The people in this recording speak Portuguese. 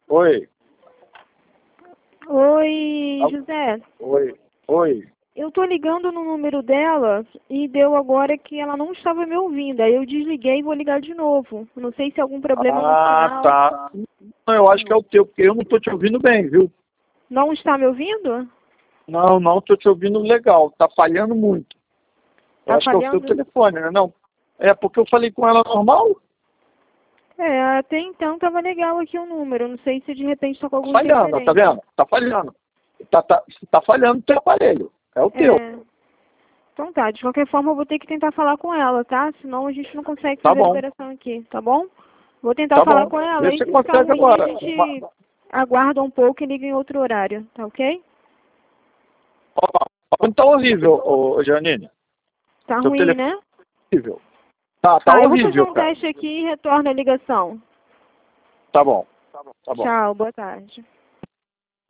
Oi. Oi, José. Oi. Eu tô ligando no número dela e deu agora que ela não estava me ouvindo. Aí eu desliguei e vou ligar de novo. Não sei se é algum problema no sinal. Tá. Não, eu acho que é o teu, porque eu não tô te ouvindo bem, viu? Não está me ouvindo? Não tô te ouvindo legal. Tá falhando muito. Eu Tá acho que é o seu falhando? telefone, né? Não. É porque eu falei com ela normal? É, até então tava legal aqui o número. Não sei se de repente tá com Tá alguma falhando, tá interferência. vendo? Tá falhando. Tá falhando o teu aparelho. É o teu. É. Então tá, de qualquer forma eu vou ter que tentar falar com ela, tá? Senão a gente não consegue Tá fazer a bom. liberação aqui, tá bom? Vou tentar Tá falar bom. com ela Vê e se se ficar consegue ruim a agora. gente aguarda um pouco e liga em outro horário, tá ok? Não tá horrível, Janine. Tá Seu ruim, telefone né? é horrível. Tá Tá, eu vou fazer horrível, um cara. teste aqui e retorno a ligação. Tá bom. Tá bom. Tchau, boa tarde.